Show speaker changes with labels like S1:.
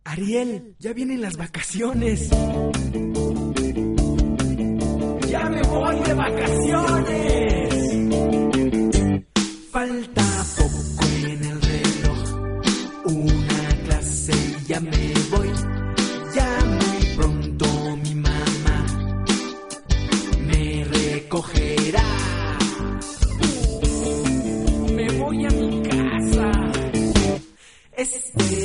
S1: Ariel, ya vienen las vacaciones. ¡Ya me voy de vacaciones! Falta poco en el reloj, una clase y ya me voy. Ya muy pronto mi mamá me recogerá. Me voy a mi casa.